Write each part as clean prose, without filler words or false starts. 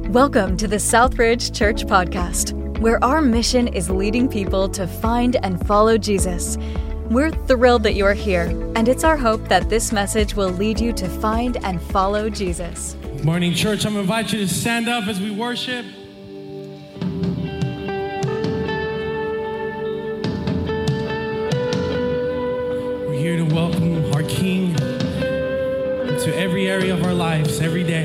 Welcome to the Southridge Church Podcast, where our mission is leading people to find and follow Jesus. We're thrilled that you're here, and it's our hope that this message will lead you to find and follow Jesus. Good morning, church. I'm going to invite you to stand up as we worship. We're here to welcome our King into every area of our lives, every day.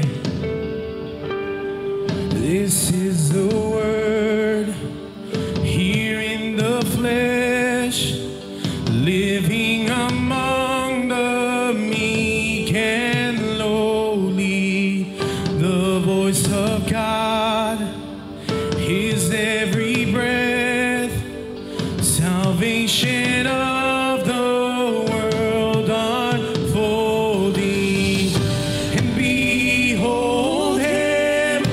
This is the word, here in the flesh, living among the meek and lowly. The voice of God, His every breath, salvation of the world unfolding. And behold Him,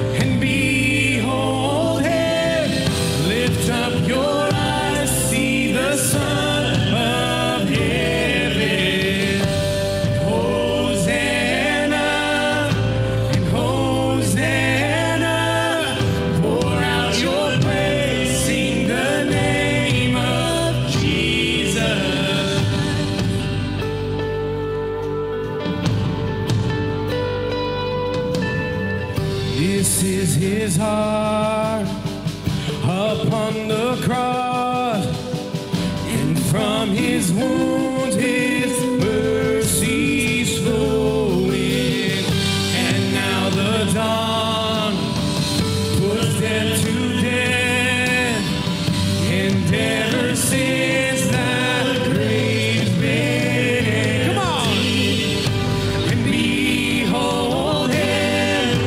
lift up your eyes, see the Son of Heaven. Hosanna, and Hosanna, pour out your praise, sing the name of Jesus. This is His heart upon the cross, and from His wounds His mercies flowing. And now the dawn puts death to death, and ever since that grave's been. Come on! And behold Him,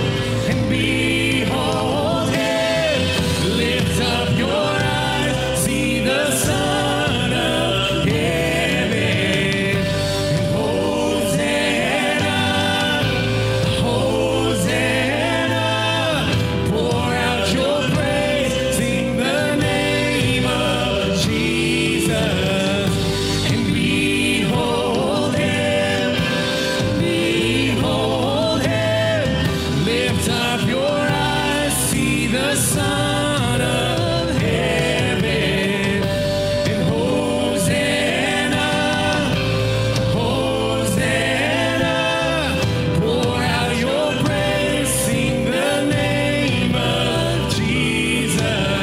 lift up your eyes, see the Son of Heaven. And Hosanna, Hosanna, pour out your praise, sing the name of Jesus. And behold Him, lift up your eyes, see the Son of Heaven. And Hosanna, Hosanna, pour out your praise, sing the name of Jesus.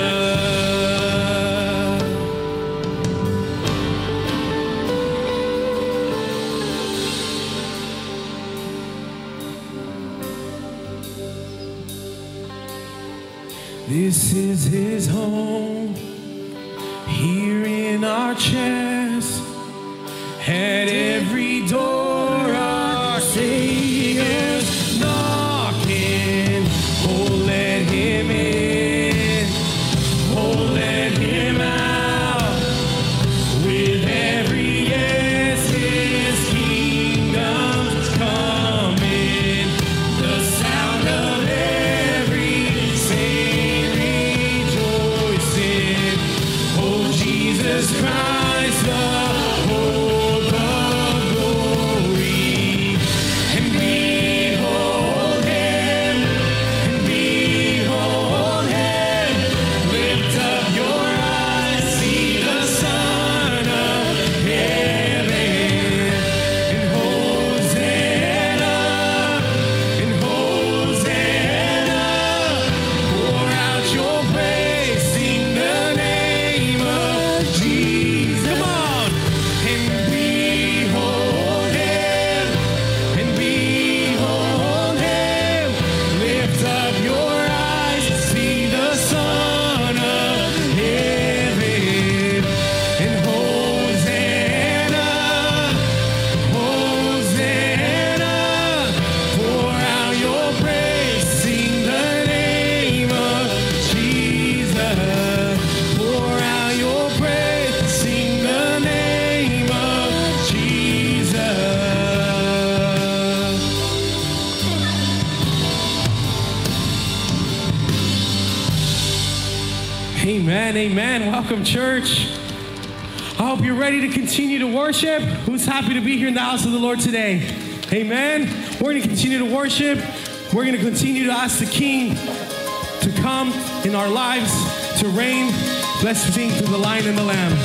This is His home, here in our chest. At every door our Savior's knocking. Oh, let Him in, oh, let Him out. With every yes, His kingdom's coming. The sound of every saint rejoicing. Oh, Jesus Christ, the hope of glory. And behold Him, lift up your eyes, see the Son of Heaven. And Hosanna, pour out your praise, sing the name of Jesus. Come on. And behold Him, lift up your eyes, see the Son of Heaven. And Hosanna, pour out your praise, sing the name of Jesus. Pour out your praise, sing the name of Jesus. Amen, amen. Welcome, church. I hope you're ready to continue to worship. Who's happy to be here in the house of the Lord today? Amen. We're going to continue to worship. We're going to continue to ask the King to come in our lives, to reign. Let's sing to the Lion and the Lamb.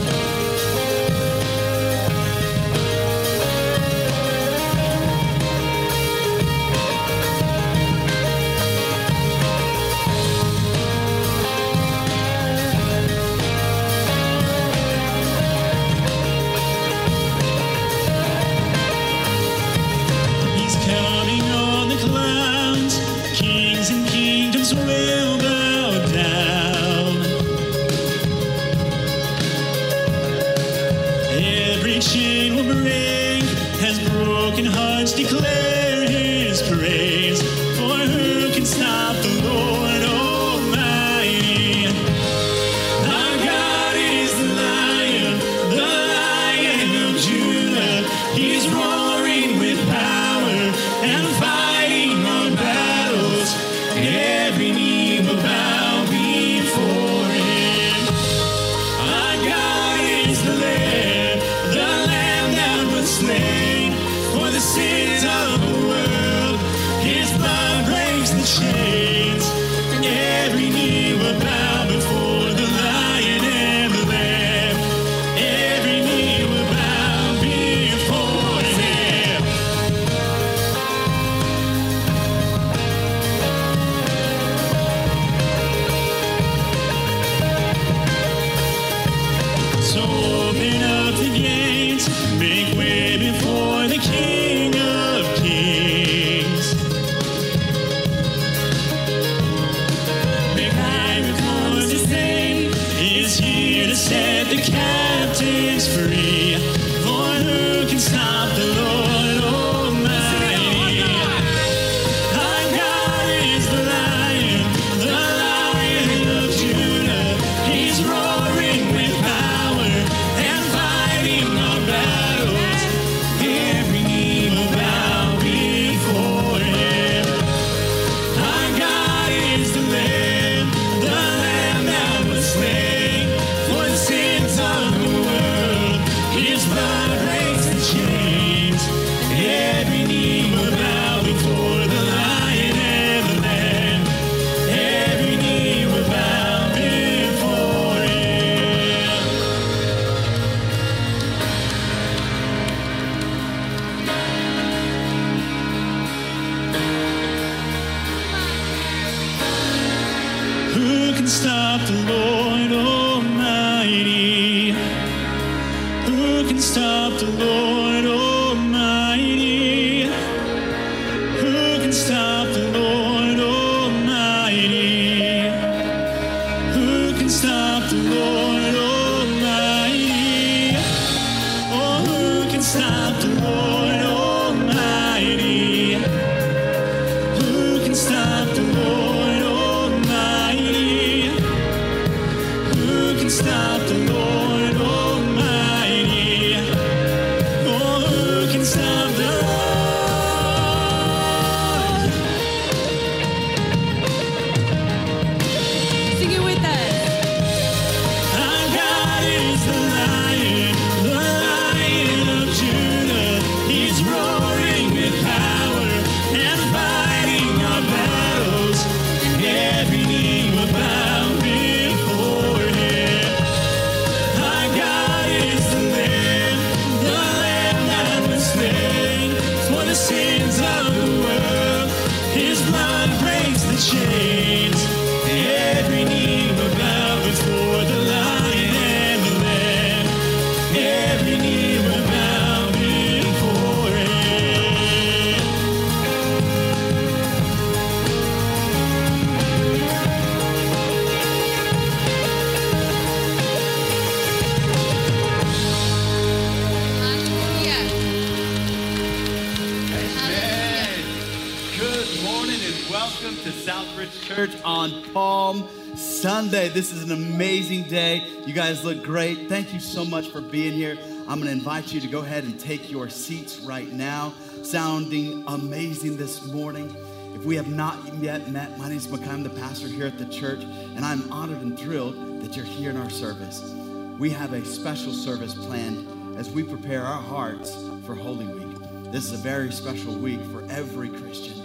Sunday. This is an amazing day. You guys look great. Thank you so much for being here. I'm going to invite you to go ahead and take your seats right now. Sounding amazing this morning. If we have not yet met, my name is Makai. I'm the pastor here at the church, and I'm honored and thrilled that you're here in our service. We have a special service planned as we prepare our hearts for Holy Week. This is a very special week for every Christian.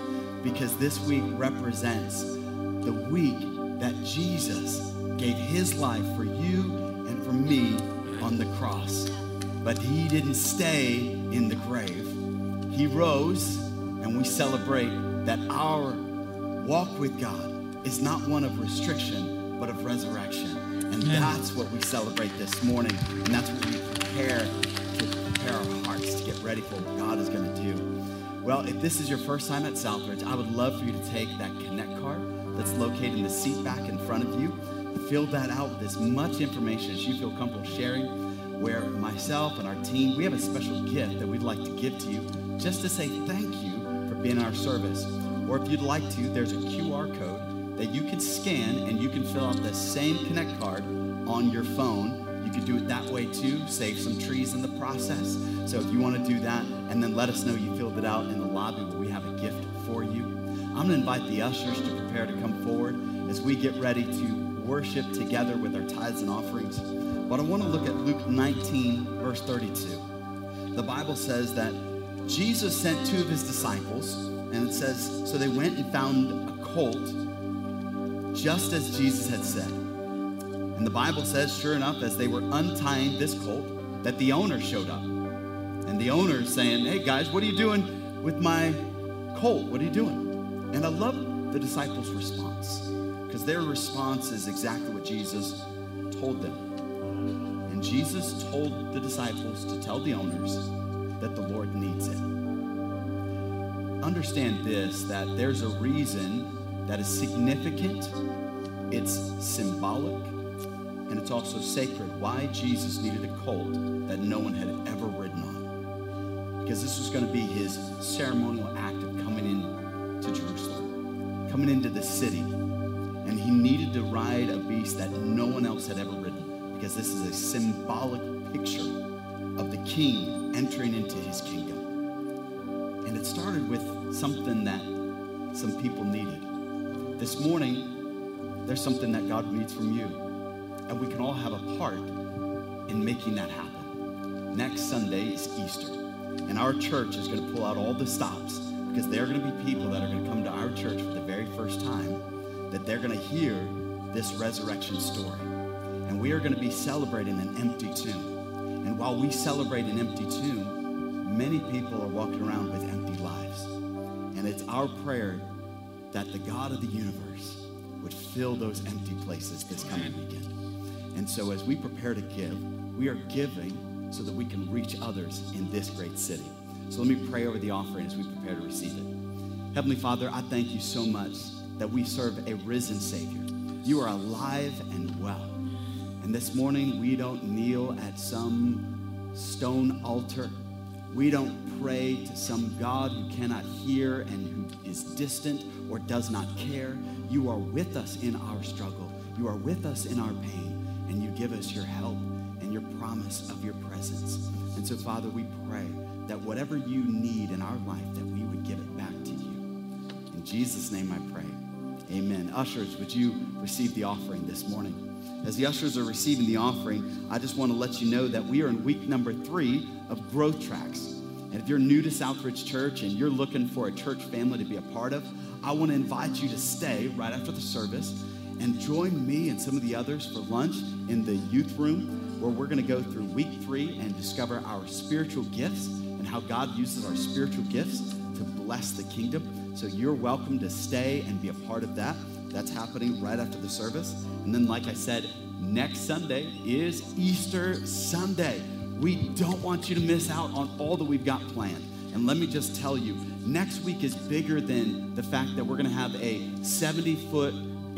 because this week represents the week that Jesus gave his life for you and for me on the cross. But he didn't stay in the grave. He rose, and we celebrate that our walk with God is not one of restriction, but of resurrection. And that's what we celebrate this morning. And that's what we prepare our hearts to get ready for what God is going to do. Well, if this is your first time at Southridge, I would love for you to take that Connect card that's located in the seat back in front of you. Fill that out with as much information as you feel comfortable sharing, where myself and our team, we have a special gift that we'd like to give to you just to say thank you for being in our service. Or if you'd like to, there's a QR code that you can scan and you can fill out the same Connect card on your phone. You could do it that way too, save some trees in the process. So if you want to do that, and then let us know you filled it out in the lobby where we have a gift for you. I'm going to invite the ushers to prepare to come forward as we get ready to worship together with our tithes and offerings. But I want to look at Luke 19, verse 32. The Bible says that Jesus sent two of his disciples, and it says, so they went and found a colt, just as Jesus had said. And the Bible says, sure enough, as they were untying this colt, that the owner showed up. And the owner is saying, hey guys, what are you doing with my colt? What are you doing? And I love the disciples' response, because their response is exactly what Jesus told them. And Jesus told the disciples to tell the owners that the Lord needs it. Understand this, that there's a reason that is significant, it's symbolic, and it's also sacred why Jesus needed a colt that no one had ever ridden on. Because this was going to be his ceremonial act of coming into Jerusalem, coming into the city. And he needed to ride a beast that no one else had ever ridden, because this is a symbolic picture of the king entering into his kingdom. And it started with something that some people needed. This morning, there's something that God needs from you, and we can all have a part in making that happen. Next Sunday is Easter, and our church is going to pull out all the stops, because there are going to be people that are going to come to our church for the very first time, that they're going to hear this resurrection story. And we are going to be celebrating an empty tomb. And while we celebrate an empty tomb, many people are walking around with empty lives. And it's our prayer that the God of the universe would fill those empty places this coming weekend. And so as we prepare to give, we are giving so that we can reach others in this great city. So let me pray over the offering as we prepare to receive it. Heavenly Father, I thank you so much that we serve a risen Savior. You are alive and well. And this morning, we don't kneel at some stone altar. We don't pray to some God who cannot hear and who is distant or does not care. You are with us in our struggle. You are with us in our pain, and you give us your help and your promise of your presence. And so, Father, we pray that whatever you need in our life, that we would give it back to you. In Jesus' name I pray. Amen. Ushers, would you receive the offering this morning? As the ushers are receiving the offering, I just want to let you know that we are in week number 3 of Growth Tracks. And if you're new to Southridge Church and you're looking for a church family to be a part of, I want to invite you to stay right after the service and join me and some of the others for lunch in the youth room, where we're going to go through week 3 and discover our spiritual gifts and how God uses our spiritual gifts to bless the kingdom. So you're welcome to stay and be a part of that. That's happening right after the service. And then, like I said, next Sunday is Easter Sunday. We don't want you to miss out on all that we've got planned. And let me just tell you, next week is bigger than the fact that we're going to have a 70-foot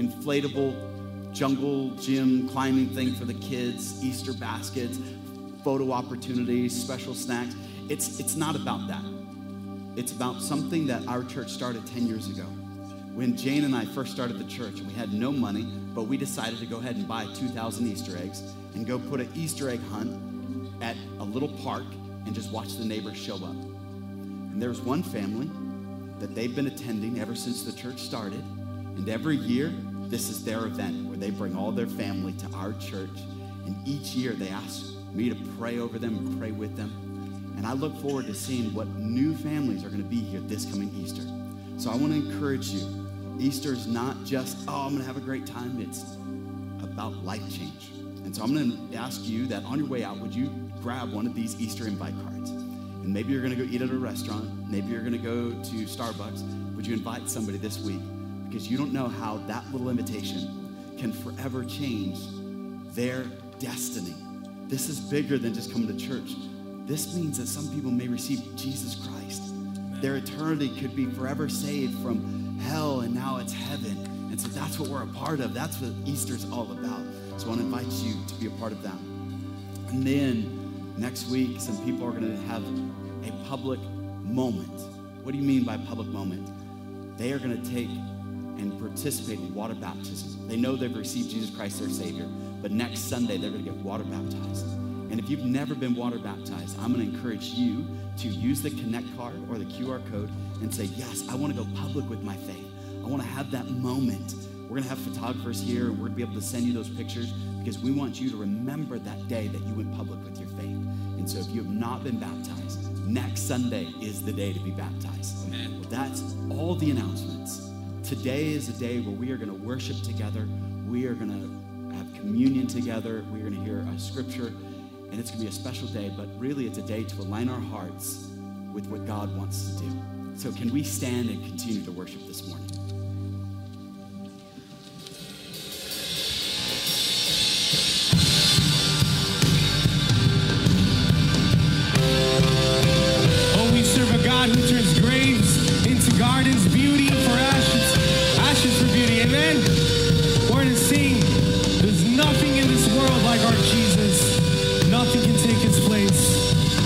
inflatable jungle gym climbing thing for the kids, Easter baskets, photo opportunities, special snacks. It's not about that. It's about something that our church started 10 years ago. When Jane and I first started the church, we had no money, but we decided to go ahead and buy 2,000 Easter eggs and go put an Easter egg hunt at a little park and just watch the neighbors show up. And there's one family that they've been attending ever since the church started. And every year, this is their event where they bring all their family to our church. And each year they ask me to pray over them and pray with them. And I look forward to seeing what new families are going to be here this coming Easter. So I want to encourage you. Easter is not just, I'm going to have a great time. It's about life change. And so I'm going to ask you that on your way out, would you grab one of these Easter invite cards? And maybe you're going to go eat at a restaurant. Maybe you're going to go to Starbucks. Would you invite somebody this week? Because you don't know how that little invitation can forever change their destiny. This is bigger than just coming to church. This means that some people may receive Jesus Christ. Their eternity could be forever saved from hell, and now it's heaven. And so that's what we're a part of. That's what Easter's all about. So I want to invite you to be a part of that. And then next week, some people are going to have a public moment. What do you mean by public moment? They are going to take and participate in water baptism. They know they've received Jesus Christ, their Savior, but next Sunday, they're going to get water baptized. And if you've never been water baptized, I'm going to encourage you to use the Connect card or the QR code and say, yes, I want to go public with my faith. I want to have that moment. We're going to have photographers here, and we're going to be able to send you those pictures because we want you to remember that day that you went public with your faith. And so if you have not been baptized, next Sunday is the day to be baptized. Amen. Well, that's all the announcements. Today is a day where we are going to worship together. We are going to have communion together. We're going to hear a scripture, and it's going to be a special day, but really it's a day to align our hearts with what God wants to do. So can we stand and continue to worship this morning? Oh, we serve a God who turns graves into gardens, beauty for ashes, ashes for beauty. Amen? We're going to sing. There's nothing in this world like our Jesus. Nothing can take his place.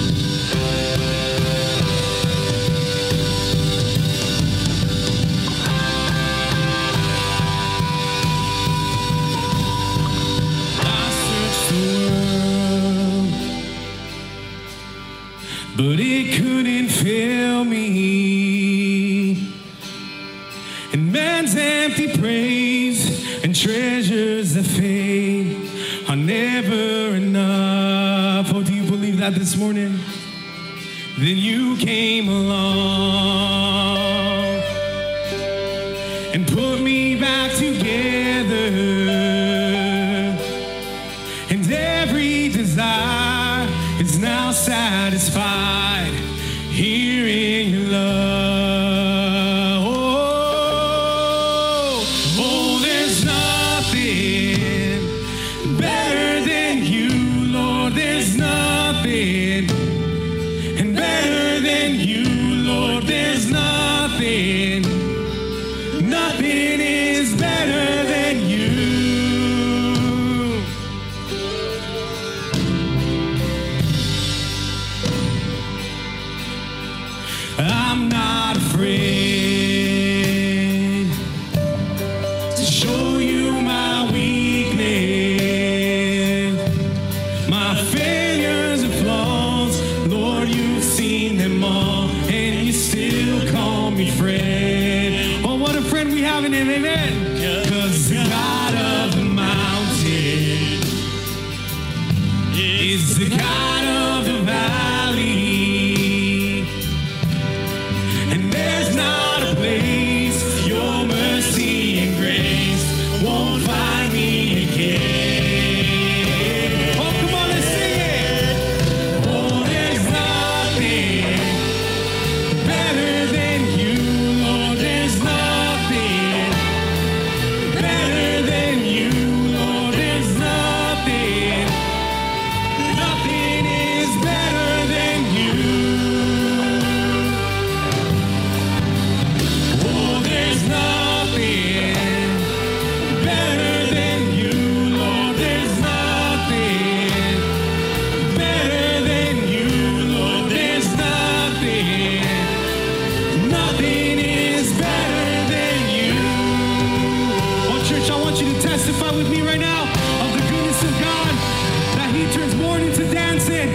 But it couldn't fill me. And man's empty praise and treasures that fade are never enough. Oh, do you believe that this morning? Then you came along and put me back together. And every desire is now satisfied here in your love. Oh, there's nothing better than you, Lord. There's nothing and better than you, Lord. There's nothing. Nothing is better than you. I'm not afraid to show you my weakness, my failures and flaws. Lord, you've seen them all, and you still call me friend. Oh, what a friend we have in him, amen. 'Cause the God of the mountain is the God of the valley. There's not a place your mercy and grace won't find me again. Oh, come on, let's sing it. Oh, there's nothing better than you, Lord. There's nothing better than you, Lord. There's nothing. Nothing is better than you. There's nothing better than you, Lord. There's nothing better than you, Lord. There's nothing. Nothing is better than you. Oh, church, I want you to testify with me right now of the goodness of God, that he turns mourning to dancing.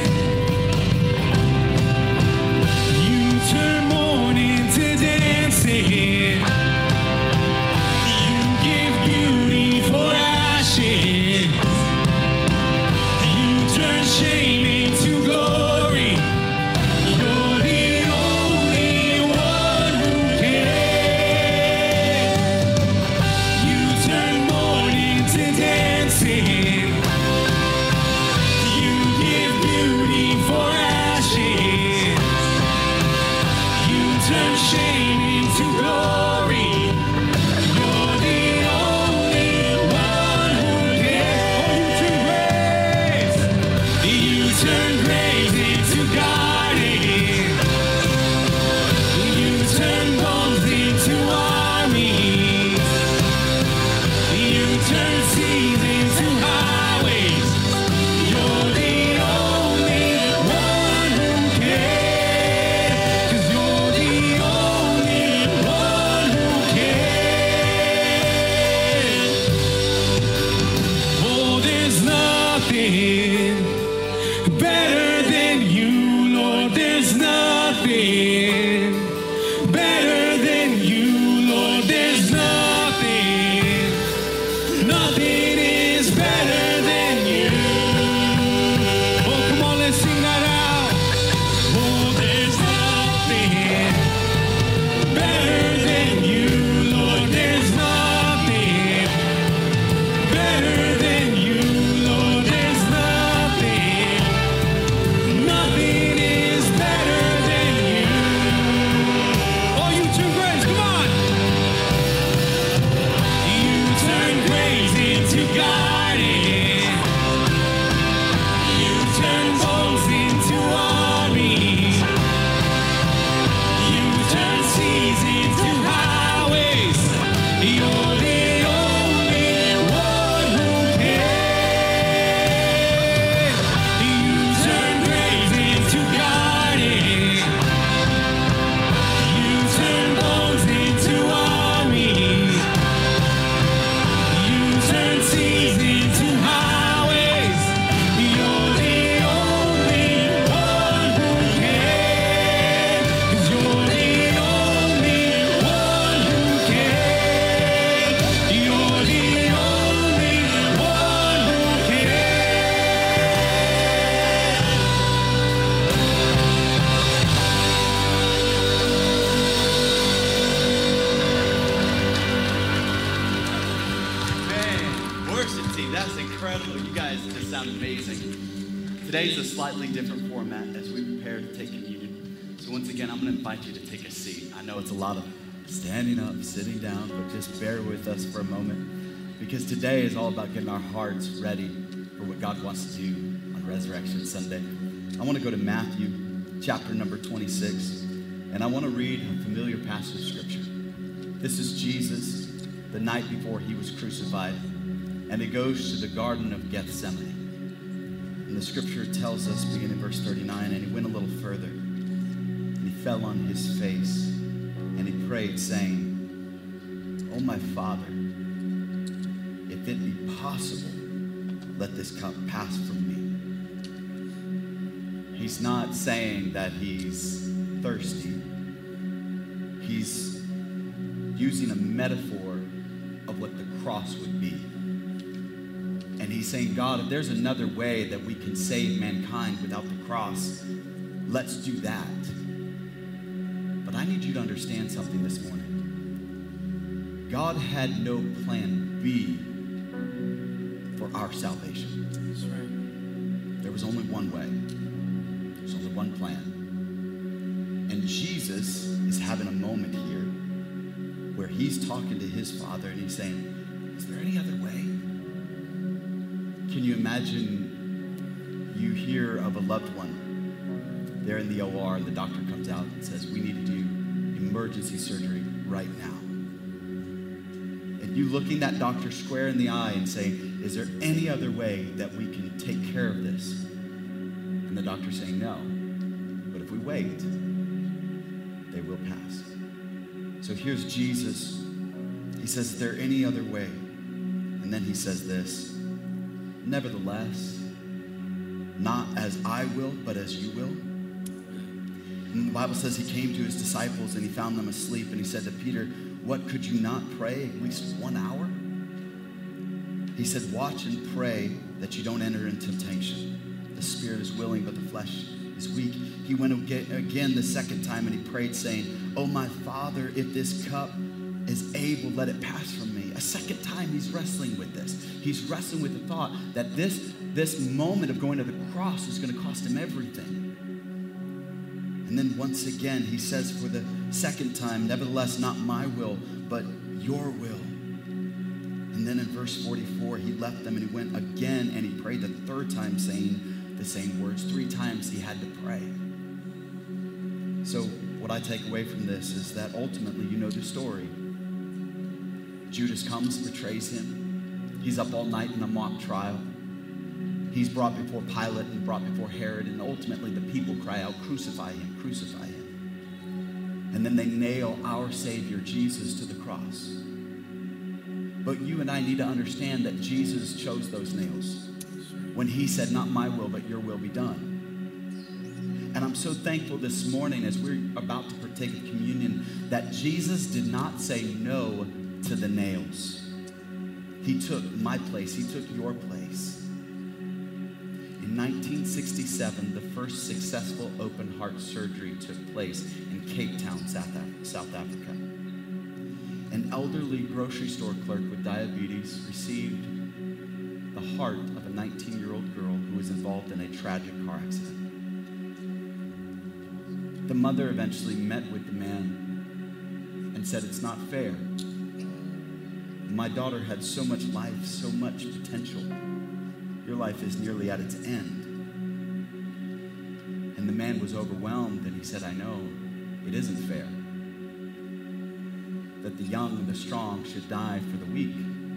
You turn mourning to dancing. Shame into glory. You're the only one who cares. You're the only one who can. You turn graves into gardens. You turn bones into armies. You turn seas into highways. You're the only one who can. 'Cause you're the only one who can. You're the only one who can. Man, worship team, that's incredible. You guys just sound amazing. Today's a slightly different format as we prepare to take communion. So once again, I'm going to invite you to take a seat. I know it's a lot of standing up, sitting down, but just bear with us for a moment because today is all about getting our hearts ready for what God wants to do on Resurrection Sunday. I want to go to Matthew chapter number 26, and I want to read a familiar passage of scripture. This is Jesus the night before he was crucified, and he goes to the Garden of Gethsemane. And the scripture tells us, beginning in verse 39, and he went a little further, and he fell on his face, and he prayed, saying, "Oh, my Father, if it be possible, let this cup pass from me." He's not saying that he's thirsty. He's using a metaphor of what the cross would be. And he's saying, God, if there's another way that we can save mankind without the cross, let's do that. But I need you to understand something this morning. God had no plan B for our salvation. That's right. There was only one way. There's only one plan. And Jesus is having a moment here where he's talking to his Father and he's saying, is there any other way? Can you imagine you hear of a loved one? They're in the OR and the doctor comes out and says, we need to do emergency surgery right now. And you looking that doctor square in the eye and saying, is there any other way that we can take care of this? And the doctor's saying, no. But if we wait, they will pass. So here's Jesus. He says, is there any other way? And then he says this, nevertheless, not as I will, but as you will. And the Bible says he came to his disciples and he found them asleep. And he said to Peter, what, could you not pray at least 1 hour? He said, watch and pray that you don't enter into temptation. The spirit is willing, but the flesh is weak. He went again the second time and he prayed saying, oh, my Father, if this cup is able, let it pass from me. A second time he's wrestling with this. He's wrestling with the thought that this moment of going to the cross is going to cost him everything. And then once again, he says for the second time, nevertheless, not my will, but your will. And then in verse 44, he left them and he went again and he prayed the third time saying the same words. 3 times he had to pray. So what I take away from this is that ultimately, you know the story. Judas comes, betrays him. He's up all night in a mock trial. He's brought before Pilate and brought before Herod, and ultimately the people cry out, crucify him, crucify him. And then they nail our Savior, Jesus, to the cross. But you and I need to understand that Jesus chose those nails when he said, not my will, but your will be done. And I'm so thankful this morning as we're about to partake of communion that Jesus did not say no to the nails. He took my place. He took your place. In 1967, the first successful open heart surgery took place in Cape Town, South Africa. An elderly grocery store clerk with diabetes received the heart of a 19-year-old girl who was involved in a tragic car accident. The mother eventually met with the man and said, it's not fair. My daughter had so much life, so much potential. Your life is nearly at its end. And the man was overwhelmed and he said, I know, it isn't fair. that the young and the strong should die for the weak.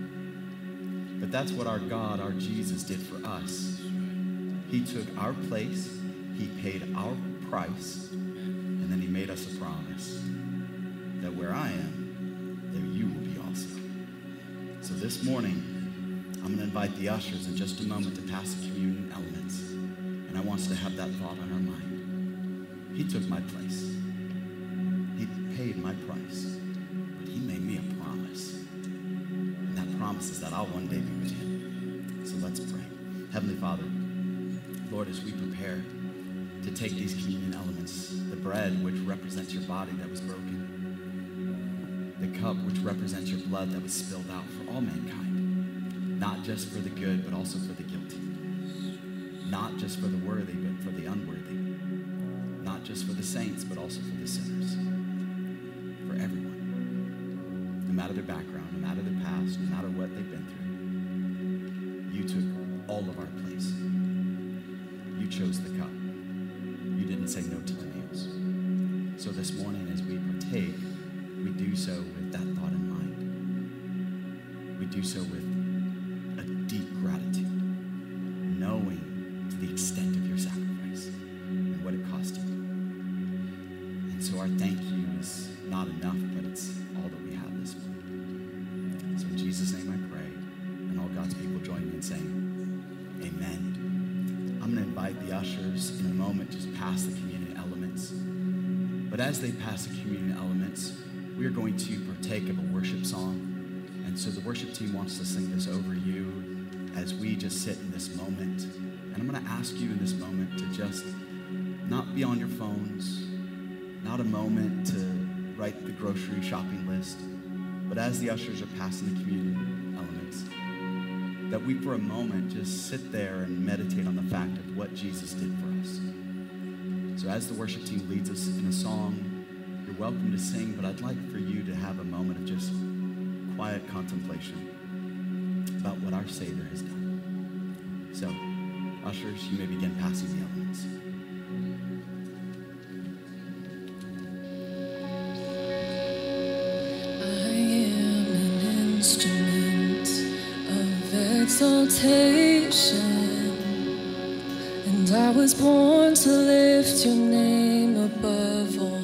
But that's what our God, our Jesus, did for us. He took our place, he paid our price, and then he made us a promise that where I am, there you will be also. So this morning, I'm going to invite the ushers in just a moment to pass the communion elements. And I want us to have that thought on our mind. He took my place. He paid my price. But he made me a promise. And that promise is that I'll one day be with him. So let's pray. Heavenly Father, Lord, as we prepare to take these communion elements, the bread which represents your body that was broken, the cup which represents your blood that was spilled out for all mankind, not just for the good, but also for the guilty, not just for the worthy, but for the unworthy, not just for the saints, but also for the sinners, for everyone, no matter their background, no matter their past, no matter what they've been through. You took all of our place. You chose the cup. You didn't say no to the meals. So this morning as we partake, we do so with that thought in mind. We do so with a deep gratitude, knowing to the extent of your sacrifice and what it cost you. And so our thank you is not enough, but it's all that we have this morning. So in Jesus' name I pray, and all God's people join me in saying, amen. I'm going to invite the ushers in a moment, just pass the communion elements. But as they pass the communion elements, we are going to partake of a worship song. And so the worship team wants to sing this over you as we just sit in this moment. And I'm going to ask you in this moment to just not be on your phones, not a moment to write the grocery shopping list, but as the ushers are passing the communion elements, that we for a moment just sit there and meditate on the fact of what Jesus did for us. So as the worship team leads us in a song, you're welcome to sing, but I'd like for you to have a moment of just quiet contemplation about what our Savior has done. So, ushers, you may begin passing the elements. I am an instrument of exaltation, and I was born to lift your name above all.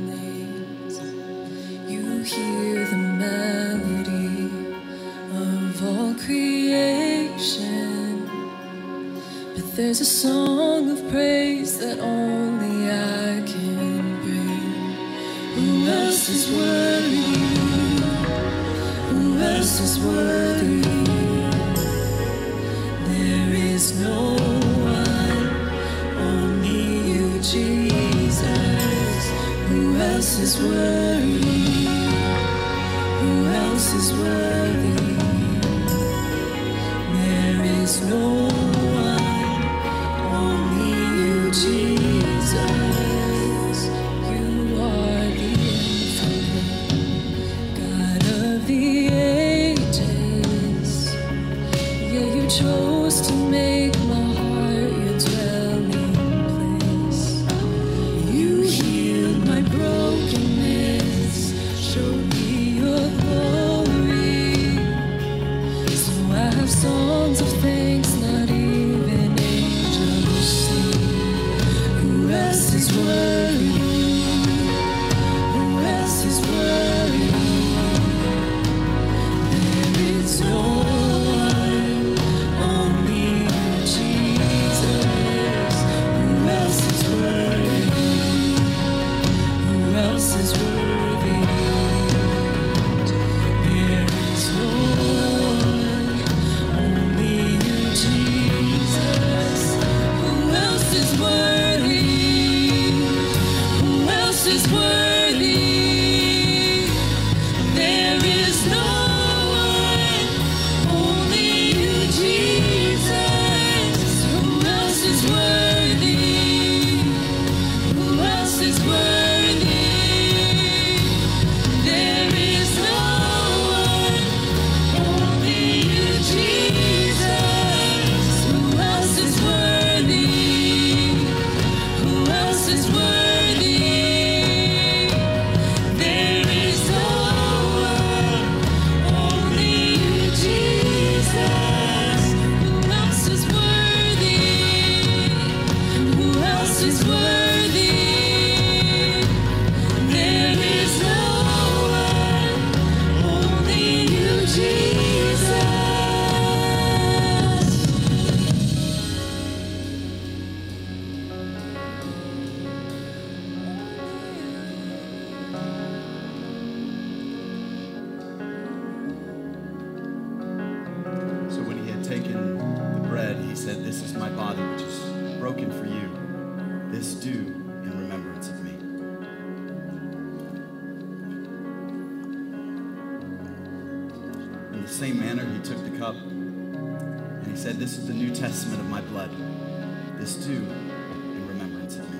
Hear the melody of all creation, but there's a song of praise that only I can bring. Who else is worthy? Who else is worthy? There is no one, only you, Jesus. Who else is worthy? Who else is worthy? There is no one, only you, Jesus. You are the infinite God of the ages. Yeah, you chose to make my heart your dwelling place. You healed my brokenness, showed me your glory. So I have songs of thanks not even angels sing. Who else is worthy? Who else is worthy? There is no one, only you, Jesus. Who else is worthy? Who else is worthy? There is no one, only you, Jesus. taken the bread, he said, "This is my body, which is broken for you. This do in remembrance of me." In the same manner, he took the cup and he said, "This is the New Testament of my blood. This do in remembrance of me."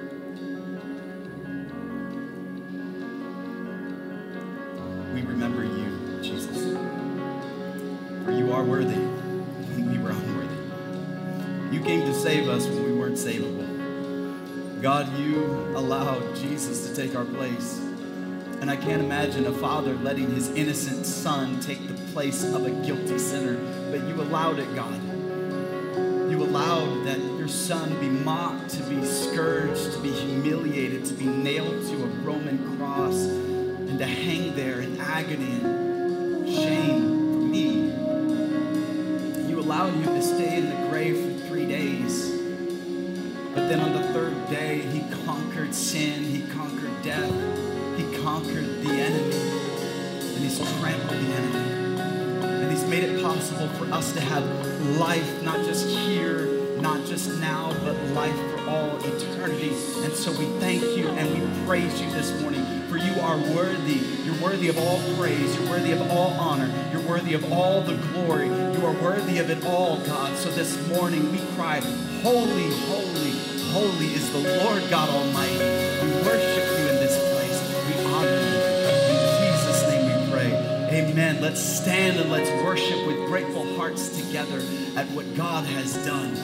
We remember you, Jesus, for you are worthy when we were unworthy. You came to save us when we weren't savable. God, you allowed Jesus to take our place. And I can't imagine a father letting his innocent son take the place of a guilty sinner, but you allowed it, God. You allowed that your son be mocked, to be scourged, to be humiliated, to be nailed to a Roman cross, and to hang there in agony and shame for me. You allowed him to stay in the grave for 3 days. But then on the third day, he conquered sin, he conquered death, he conquered the enemy, and he's trampled the enemy. And he's made it possible for us to have life, not just here, not just now, but life for all eternity. And so we thank you and we praise you this morning, for you are worthy. You're worthy of all praise. You're worthy of all honor. You're worthy of all the glory. You are worthy of it all, God. So this morning we cry, holy, holy, holy is the Lord God Almighty. We worship you in this place. We honor you. In Jesus' name we pray. Amen. Let's stand and let's worship with grateful hearts together at what God has done.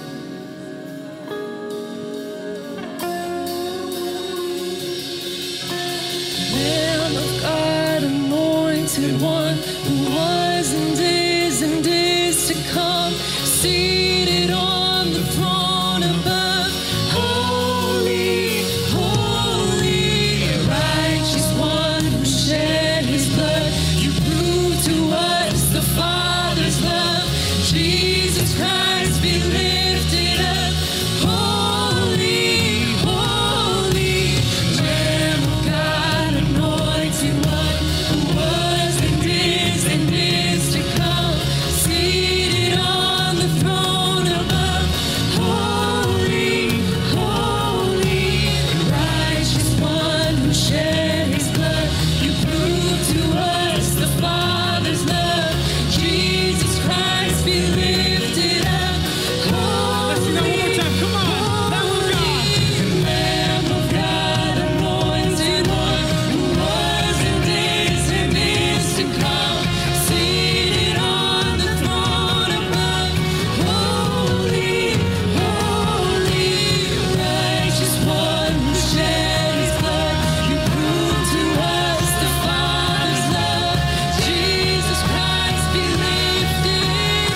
Lamb of God, anointed one, who was and is to come, seated on the throne above. Holy, holy, righteous one, who shed his blood. You prove to us the Father's love. Jesus Christ, be lifted up. Holy, holy, Lamb of God, anointed one, who was and is to come, seated on the throne above. Holy, holy, righteous one, who shed his blood. You prove to us the Father's love. Jesus Christ, be lifted up. Let's do that one more time. Come on. Lamb of God. Lamb of God, anointed one, who was and is to come, seated on the throne above. Holy, holy, righteous one, who shed his blood. You prove to us the Father's love. Jesus Christ, be lifted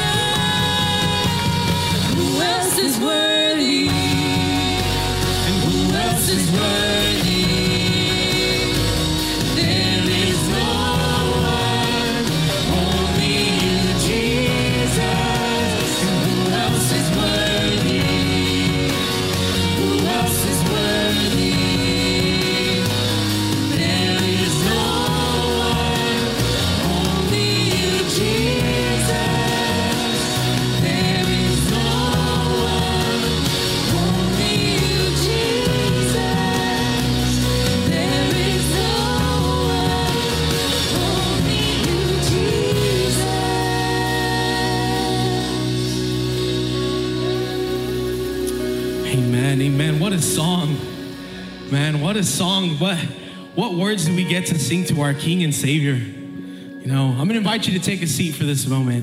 up. Who else is worthy? And who else is worthy? There is no one, only you, Jesus. And who else is worthy? Who else is worthy? There is no one, only you, Jesus. There is no one, only you, Jesus. There is no one, only you, Jesus. Amen, amen. What a song. Man, what a song. What words do we get to sing to our King and Savior? You know, I'm going to invite you to take a seat for this moment.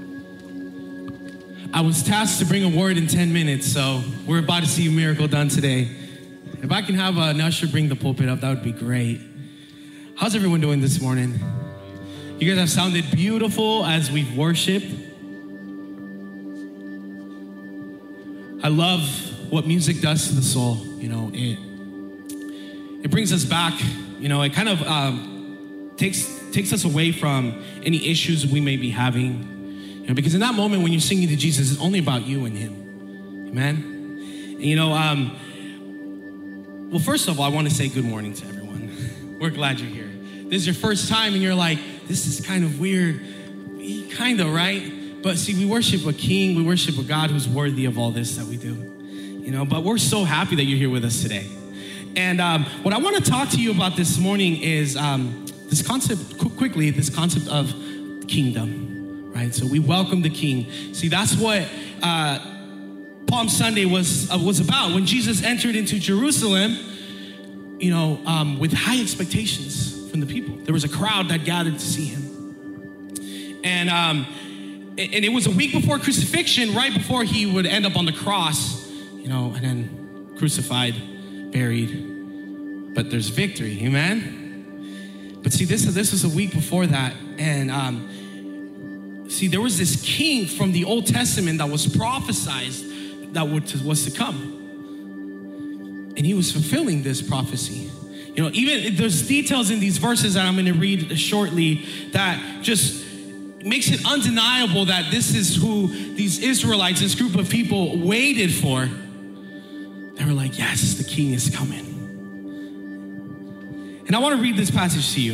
I was tasked to bring a word in 10 minutes, so we're about to see a miracle done today. If I can have an usher bring the pulpit up, that would be great. How's everyone doing this morning? You guys have sounded beautiful as we've worshiped. I love what music does to the soul. You know, it brings us back. You know, it kind of takes us away from any issues we may be having. You know, because in that moment when you're singing to Jesus, it's only about you and him. Amen? And, you know, well, first of all, I want to say good morning to everyone. We're glad you're here. This is your first time and you're like, this is kind of weird. Kind of, right? But see, we worship a king, we worship a God who's worthy of all this that we do. But we're so happy that you're here with us today. And what I want to talk to you about this morning is this concept of kingdom, right? So we welcome the king. See, that's what Palm Sunday was about. When Jesus entered into Jerusalem, with high expectations from the people. There was a crowd that gathered to see him. And it was a week before crucifixion, right before he would end up on the cross, and then crucified, buried. But there's victory, amen? But see, this was a week before that. And there was this king from the Old Testament that was prophesied that was to come. And he was fulfilling this prophecy. Even there's details in these verses that I'm going to read shortly that just makes it undeniable that this is who these Israelites, this group of people, waited for. They were like, yes, the king is coming. And I want to read this passage to you.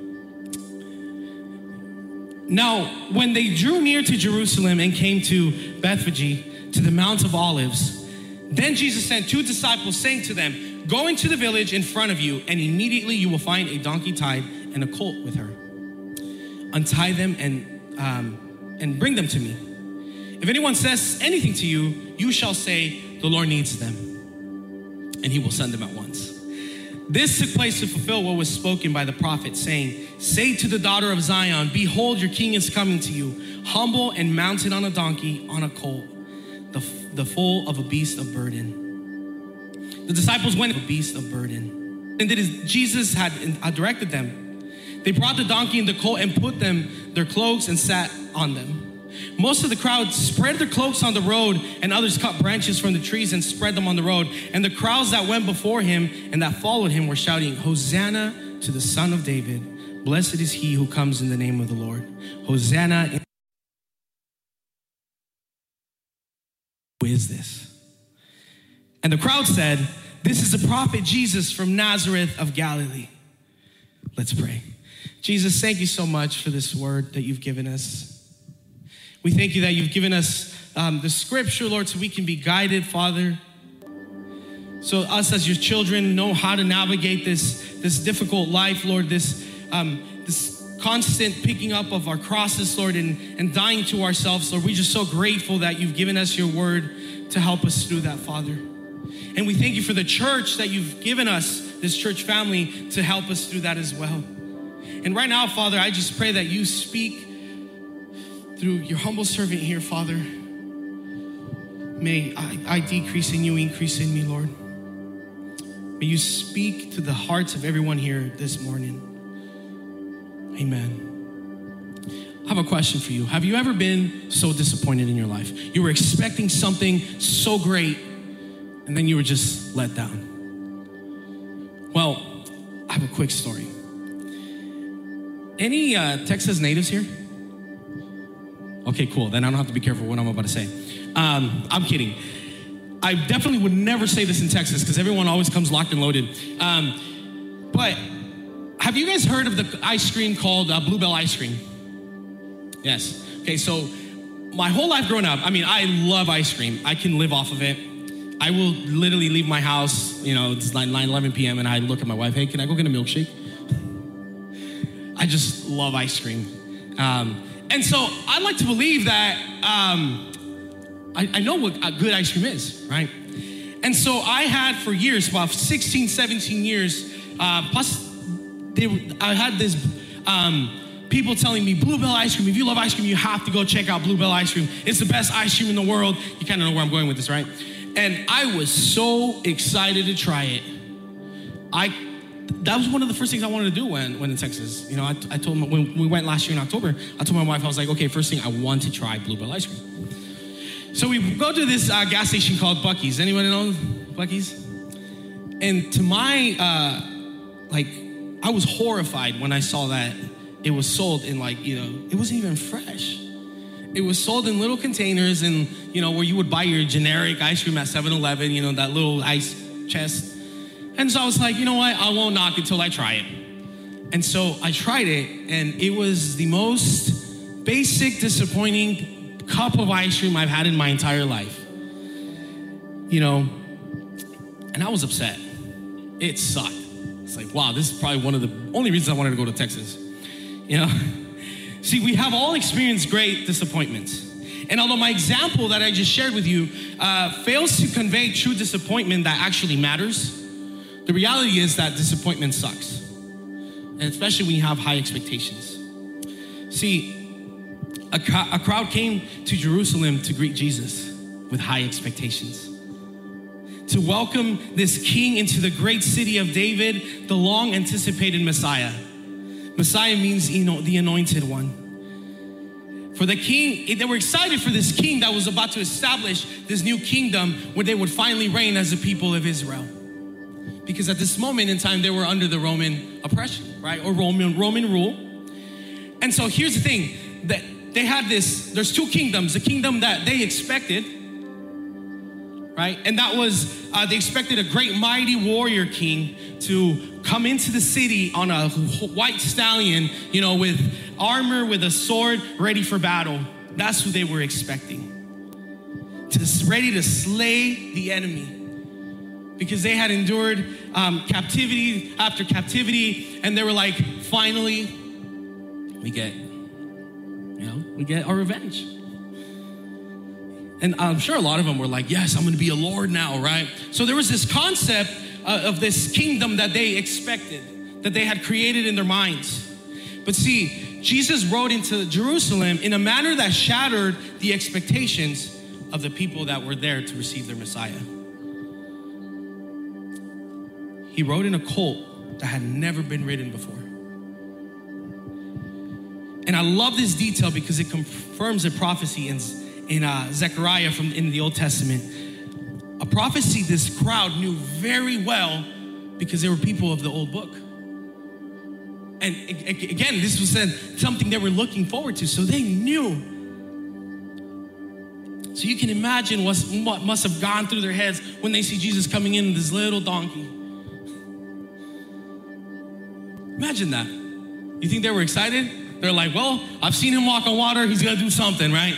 Now, when they drew near to Jerusalem and came to Bethphage, to the Mount of Olives, then Jesus sent 2 disciples, saying to them, go into the village in front of you, and immediately you will find a donkey tied and a colt with her. Untie them and bring them to me. If anyone says anything to you, you shall say, the Lord needs them, and he will send them at once. This took place to fulfill what was spoken by the prophet, saying, say to the daughter of Zion, behold, your king is coming to you, humble and mounted on a donkey, on a colt, the foal of a beast of burden. The disciples went to a beast of burden. And as Jesus had directed them, they brought the donkey and the colt and put their cloaks and sat on them. Most of the crowd spread their cloaks on the road, and others cut branches from the trees and spread them on the road. And the crowds that went before him and that followed him were shouting, Hosanna to the Son of David. Blessed is he who comes in the name of the Lord. Hosanna. Who is this? And the crowd said, this is the prophet Jesus from Nazareth of Galilee. Let's pray. Jesus, thank you so much for this word that you've given us. We thank you that you've given us the scripture, Lord, so we can be guided, Father. So us as your children know how to navigate this difficult life, Lord, this constant picking up of our crosses, Lord, and dying to ourselves, Lord. We're just so grateful that you've given us your word to help us through that, Father. And we thank you for the church that you've given us, this church family, to help us through that as well. And right now, Father, I just pray that you speak through your humble servant here, Father. May I decrease and you increase in me, Lord. May you speak to the hearts of everyone here this morning. Amen. I have a question for you. Have you ever been so disappointed in your life? You were expecting something so great, and then you were just let down. Well, I have a quick story. Any Texas natives here? Okay, cool. Then I don't have to be careful what I'm about to say. I'm kidding. I definitely would never say this in Texas because everyone always comes locked and loaded. But have you guys heard of the ice cream called Bluebell ice cream? Yes. Okay, so my whole life growing up, I love ice cream. I can live off of it. I will literally leave my house, it's 11 p.m. and I look at my wife, hey, can I go get a milkshake? I just love ice cream. And so I like to believe that I know what a good ice cream is, right? And so I had for years, about 16, 17 years, plus I had this people telling me, Bluebell ice cream, if you love ice cream, you have to go check out Bluebell ice cream. It's the best ice cream in the world. You kind of know where I'm going with this, right? And I was so excited to try it. That was one of the first things I wanted to do when in Texas. I told them when we went last year in October, I told my wife, I was like, okay, first thing, I want to try Bluebell ice cream. So we go to this gas station called Buc-ee's. Anybody know Buc-ee's? And to my, I was horrified when I saw that it was sold in it wasn't even fresh. It was sold in little containers and, where you would buy your generic ice cream at 7-Eleven, that little ice chest. And so I was like, you know what? I won't knock until I try it. And so I tried it, and it was the most basic, disappointing cup of ice cream I've had in my entire life. You know, and I was upset. It sucked. It's like, wow, this is probably one of the only reasons I wanted to go to Texas. You know? See, we have all experienced great disappointments. And although my example that I just shared with you fails to convey true disappointment that actually matters, the reality is that disappointment sucks. And especially when you have high expectations. See, a crowd came to Jerusalem to greet Jesus with high expectations. To welcome this king into the great city of David, the long anticipated Messiah. Messiah means, you know, the anointed one. For the king, they were excited for this king that was about to establish this new kingdom where they would finally reign as the people of Israel. Because at this moment in time, they were under the Roman oppression, right? Or Roman rule. And so here's the thing, that they had there's two kingdoms, the kingdom that they expected, right? And that was, they expected a great mighty warrior king to come into the city on a white stallion, you know, with armor, with a sword, ready for battle. That's who they were expecting. Ready to slay the enemy. Because they had endured captivity after captivity, and they were like, finally, we get our revenge. And I'm sure a lot of them were like, yes, I'm gonna be a Lord now, right? So there was this concept of this kingdom that they expected, that they had created in their minds. But see, Jesus rode into Jerusalem in a manner that shattered the expectations of the people that were there to receive their Messiah. He rode in a colt that had never been ridden before. And I love this detail because it confirms a prophecy in Zechariah in the Old Testament. A prophecy this crowd knew very well because they were people of the old book. And again, this was something they were looking forward to, so they knew. So you can imagine what must have gone through their heads when they see Jesus coming in this little donkey. Imagine that. You think they were excited? They're like, well, I've seen him walk on water. He's gonna do something, right?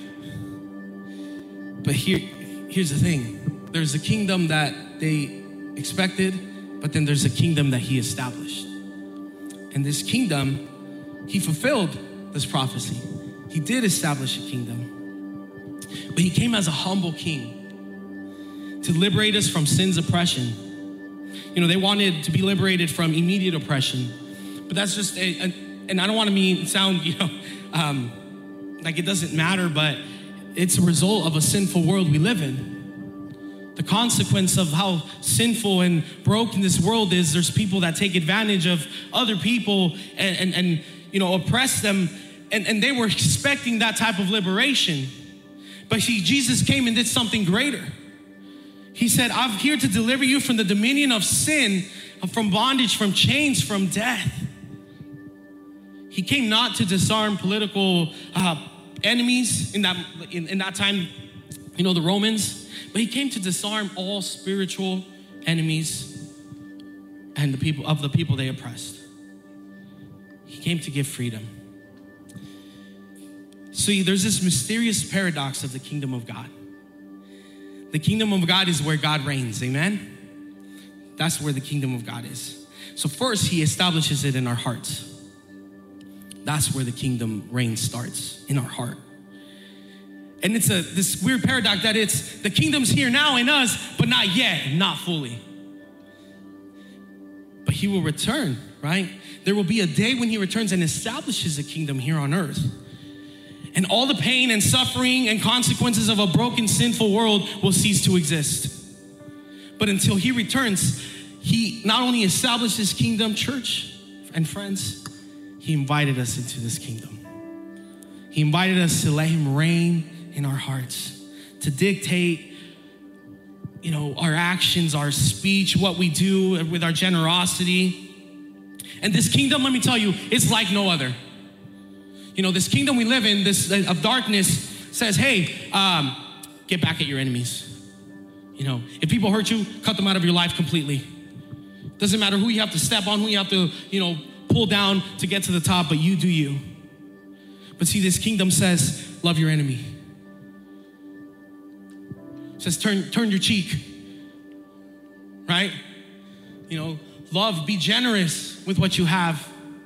But here's the thing. There's a kingdom that they expected, but then there's a kingdom that he established. And this kingdom, he fulfilled this prophecy. He did establish a kingdom. But he came as a humble king to liberate us from sin's oppression. You know, they wanted to be liberated from immediate oppression. But that's just, and I don't want to sound, like it doesn't matter, but it's a result of a sinful world we live in. The consequence of how sinful and broken this world is, there's people that take advantage of other people and oppress them. And they were expecting that type of liberation. But see, Jesus came and did something greater. He said, I'm here to deliver you from the dominion of sin, from bondage, from chains, from death. He came not to disarm political enemies in that time, the Romans, but he came to disarm all spiritual enemies and the people they oppressed. He came to give freedom. See, there's this mysterious paradox of the kingdom of God. The kingdom of God is where God reigns, amen? That's where the kingdom of God is. So first, he establishes it in our hearts. That's where the kingdom reign starts, in our heart. And it's this weird paradox that it's the kingdom's here now in us, but not yet, not fully. But he will return, right? There will be a day when he returns and establishes a kingdom here on earth. And all the pain and suffering and consequences of a broken, sinful world will cease to exist. But until he returns, he not only established his kingdom, church and friends, he invited us into this kingdom. He invited us to let him reign in our hearts, to dictate, our actions, our speech, what we do with our generosity. And this kingdom, let me tell you, it's like no other. This kingdom we live in, this of darkness, says, hey, get back at your enemies. If people hurt you, cut them out of your life completely. Doesn't matter who you have to step on, who you have to, pull down to get to the top, but you do you. But see, this kingdom says, love your enemy. says, turn your cheek, right? You know, love, be generous with what you have.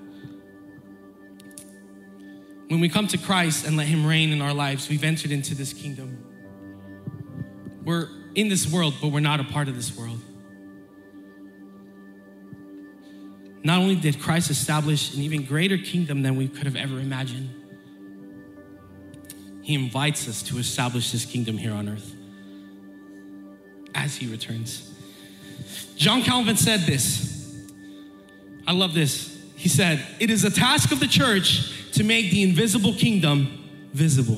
When we come to Christ and let him reign in our lives, we've entered into this kingdom. We're in this world, but we're not a part of this world. Not only did Christ establish an even greater kingdom than we could have ever imagined, he invites us to establish this kingdom here on earth as he returns. John Calvin said this. I love this. He said, "It is a task of the church to make the invisible kingdom visible."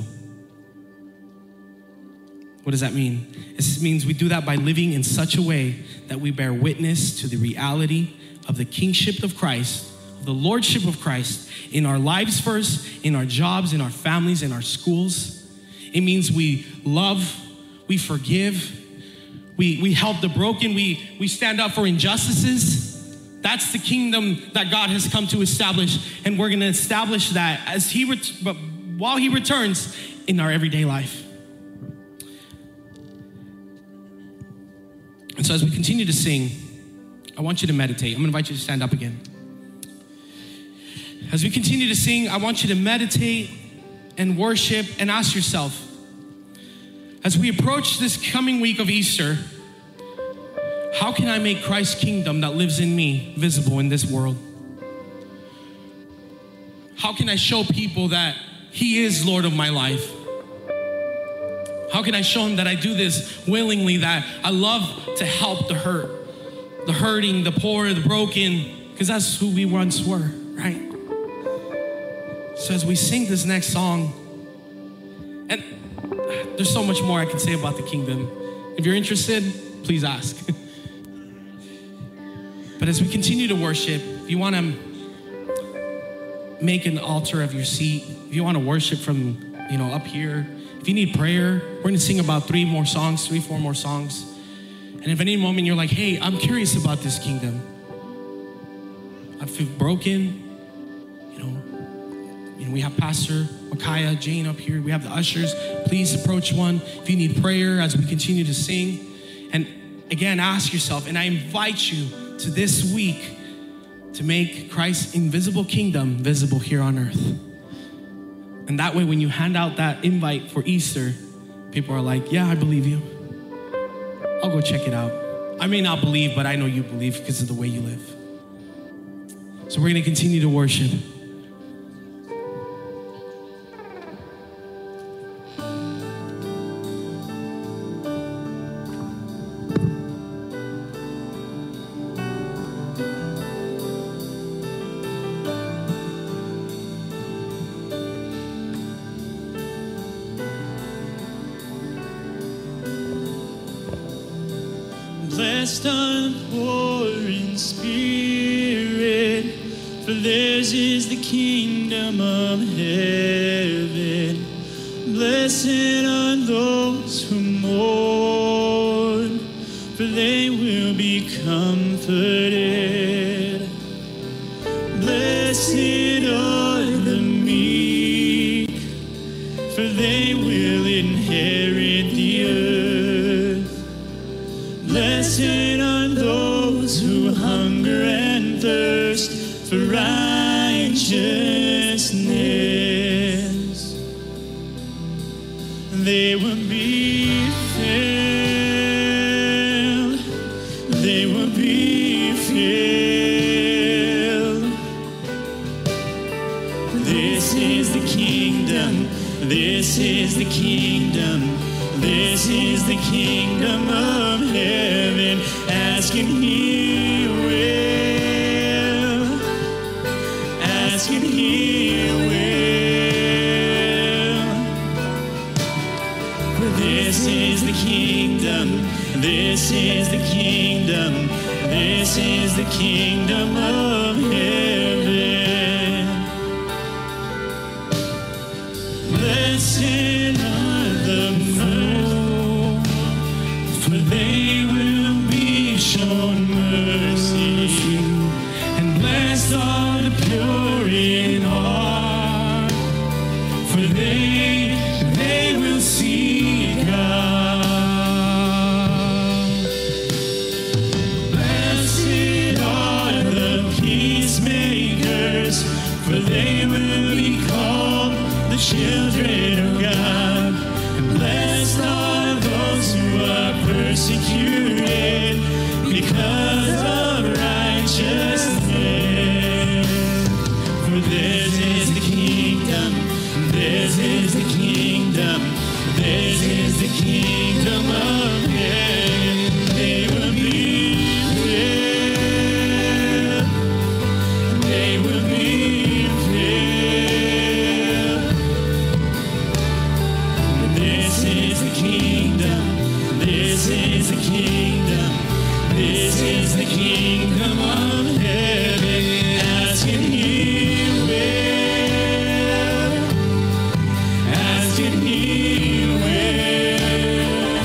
What does that mean? It means we do that by living in such a way that we bear witness to the reality of the kingship of Christ, of the lordship of Christ in our lives first, in our jobs, in our families, in our schools. It means we love, we forgive, we help the broken, we stand up for injustices. That's the kingdom that God has come to establish, and we're gonna establish that but while he returns in our everyday life. And so as we continue to sing, I want you to meditate. I'm gonna invite you to stand up again. As we continue to sing, I want you to meditate and worship and ask yourself, as we approach this coming week of Easter, how can I make Christ's kingdom that lives in me visible in this world? How can I show people that he is Lord of my life? How can I show him that I do this willingly, that I love to help the hurt, the hurting, the poor, the broken, because that's who we once were, right? So as we sing this next song, and there's so much more I can say about the kingdom. If you're interested, please ask. But as we continue to worship, if you want to make an altar of your seat, if you want to worship from, up here, if you need prayer, we're going to sing about 3, 4 more songs. And if at any moment you're like, hey, I'm curious about this kingdom. I feel broken. We have Pastor Micaiah, Jane up here. We have the ushers. Please approach one if you need prayer as we continue to sing. And again, ask yourself, and I invite you to this week to make Christ's invisible kingdom visible here on earth. And that way, when you hand out that invite for Easter, people are like, yeah, I believe you. I'll go check it out. I may not believe, but I know you believe because of the way you live. So we're going to continue to worship. Blessed are the poor in spirit, for theirs is the kingdom of heaven. Blessed are those who mourn, for they will be comforted. Blessed are the meek, for they will inherit the earth. Blessed are those who hunger and thirst for righteousness. They will be filled. They will be filled. This is the kingdom. This is the kingdom. This is the kingdom of heaven. Ask and he will. Ask and he will. For this is the kingdom. This is the kingdom. This is the kingdom of heaven. Blessed are the they will be shown mercy, and blessed are the pure in heart, for they will see God. children of God. And blessed are those who are persecuted because of righteousness. For theirs is the kingdom, theirs is the kingdom, theirs is the kingdom of heaven. They will be filled, they will be filled. This is the kingdom, this is the kingdom, this is the kingdom of heaven. Ask and he will, ask and he will.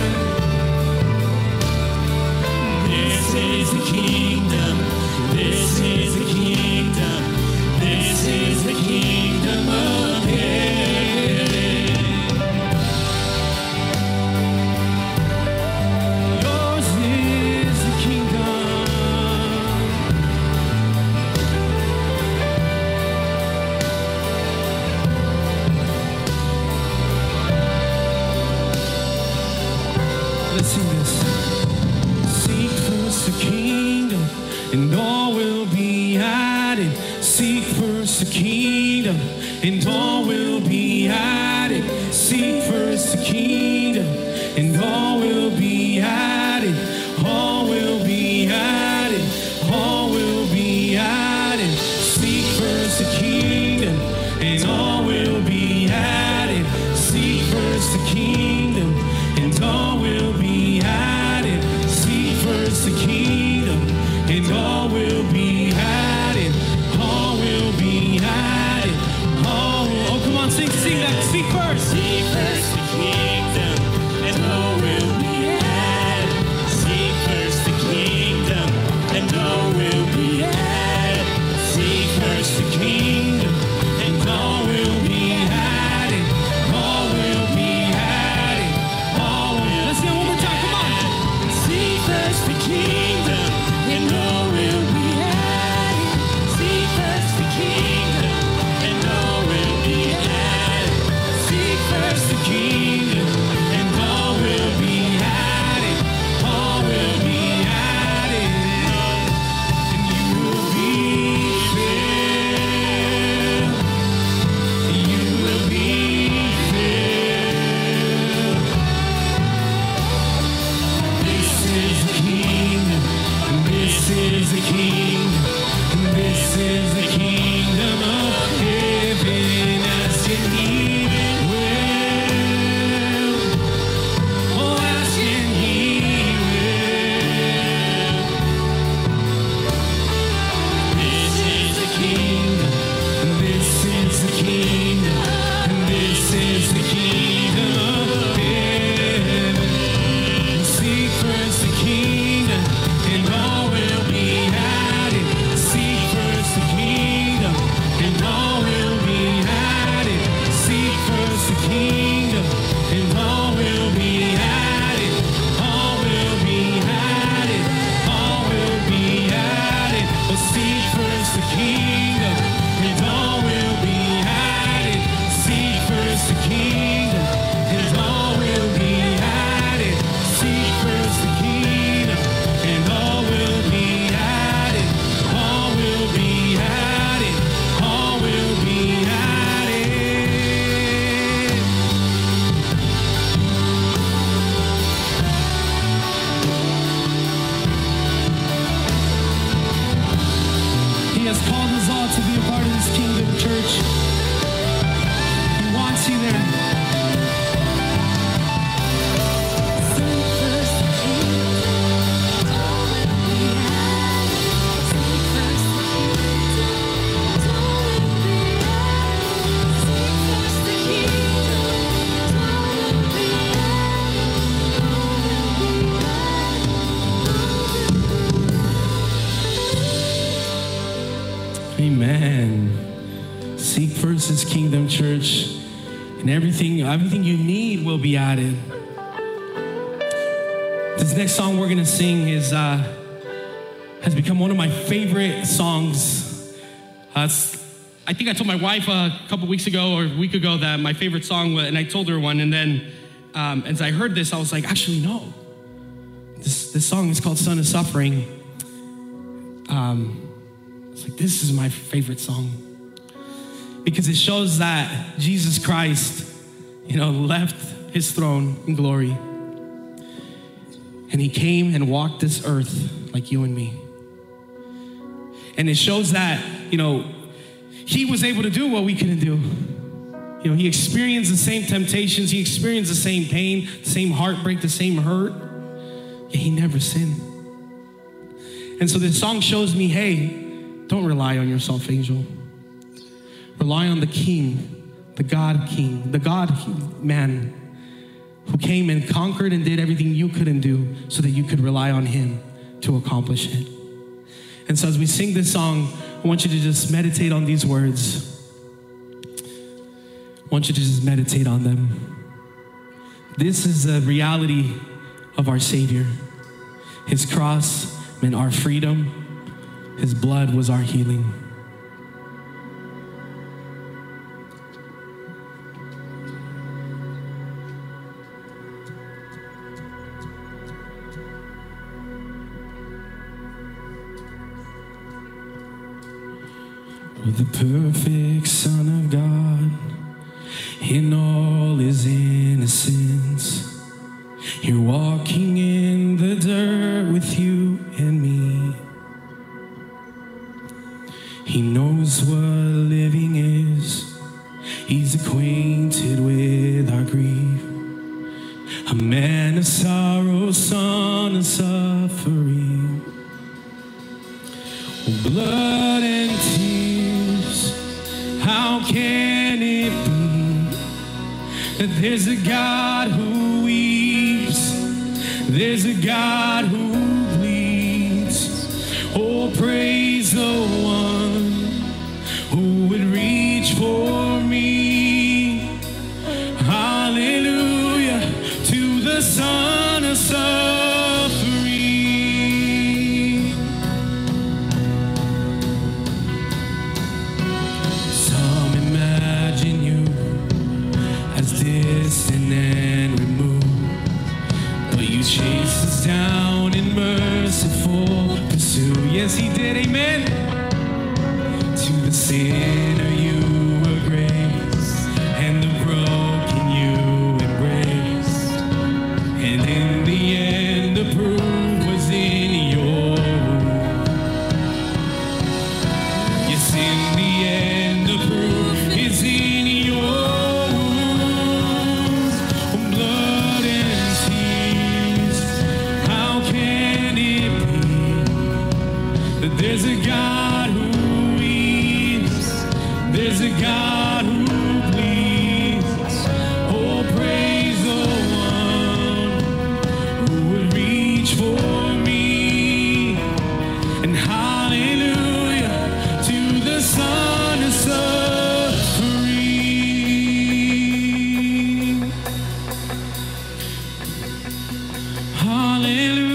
This is the kingdom, this is the kingdom, this is the kingdom of heaven. Yours is the kingdom. Let's sing this. Seek first the kingdom, and all will be added. Seek first the kingdom, and all will be added. Seek first the kingdom, and all will be added. All will be added. All will be added. Seek first the kingdom, and all will be added. Seek first the kingdom, and all will be added. Seek first the kingdom, and all will be added. All will be added. All will, oh, come on, sing that. Seek first. Seek first the kingdom, and all will be added. Seek first the kingdom, and all will be added. Seek first the kingdom, and all will be added. All will be added. All will. Let's get it one more time. Come on. Seek first the kingdom, and all will be added. Seek first the kingdom, and all will be added. Seek first the kingdom, and all will be added. All will be added. And you will be filled. You will be filled. This is the kingdom, and this is the kingdom, and this is the kingdom of heaven. Ask and he will. Oh, ask and he will. This is the kingdom, and this is the kingdom, and this is the kingdom of heaven. Seek first the kingdom, and all will be added. Seek first the kingdom, and all will be added. Seek first the kingdom, and all will be added. All will be added. All will be added. But seek first the kingdom, and all will be added. Seek first the kingdom, and all will be added. Seek first the kingdom, and all will be added. All will be added. All will be added. He has called us all to be a part of this kingdom, church. He wants you there. Seek first the kingdom, and all will be added. Seek first the kingdom, and all will be added. Seek first the kingdom, and all will be added. All will be added. Amen. Seek first his kingdom, church, and everything you need will be added. This next song we're gonna sing is has become one of my favorite songs. I I think I told my wife a couple weeks ago or a week ago that my favorite song was, and I told her one, and then as I heard this, I was like, actually, no. This song is called Son of Suffering. It's like, this is my favorite song. Because it shows that Jesus Christ, left his throne in glory. And he came and walked this earth like you and me. And it shows that, he was able to do what we couldn't do. He experienced the same temptations. He experienced the same pain, the same heartbreak, the same hurt. Yet he never sinned. And so this song shows me, hey, don't rely on yourself, Angel. Rely on the King, the God King, the God man who came and conquered and did everything you couldn't do so that you could rely on him to accomplish it. And so as we sing this song, I want you to just meditate on these words. I want you to just meditate on them. This is the reality of our Savior. His cross meant our freedom. His blood was our healing. The perfect Son of God, in all his innocence, here walking in the dirt with you and me. He knows what living is. He's acquainted with our grief. A man of sorrow, son of suffering. Blood and tears, how can it be that there's a God who weeps, there's a God who bleeds? Oh, praise the one who would reach for me. Hallelujah to the Son of Suffering. Distant and removed, but you chased us down in merciful pursuit. Yes, he did, amen. To the sinner you were grace, and the broken you embraced, and in the end the proof was in your womb. Yes, in the end the proof is in your There's a God who weeps, there's a God who bleeds. Oh, praise the one who would reach for me. And hallelujah to the Son of Suffering. Hallelujah.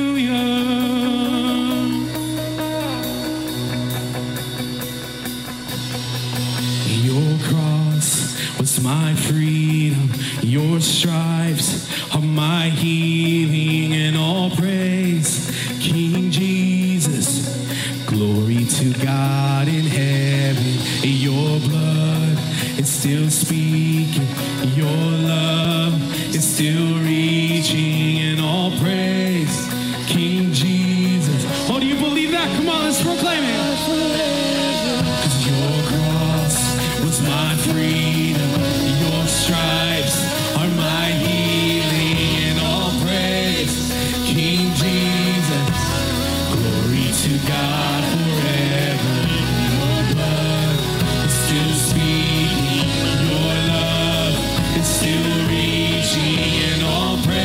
My freedom, your stripes are my healing, and all praise, King Jesus. Glory to God in heaven. Your blood is still speaking, your love is still reaching, and all praise, King Jesus. Oh, do you believe that? Come on, let's proclaim it. 'Cause your cross was my freedom. Stripes are my healing, and all praise, King Jesus. Glory to God forever. Your blood is still speaking, your love is still reaching, and all praise.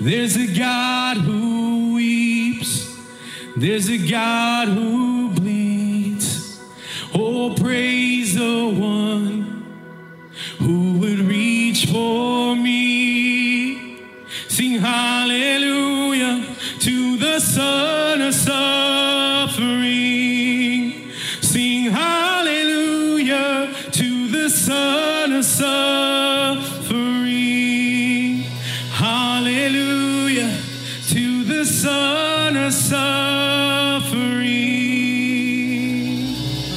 There's a God who weeps. There's a God who bleeds. Oh, praise the one who would reach for me. Sing hallelujah to the Son of suffering. Sing hallelujah to the Son of suffering. Hallelujah to the Son of suffering.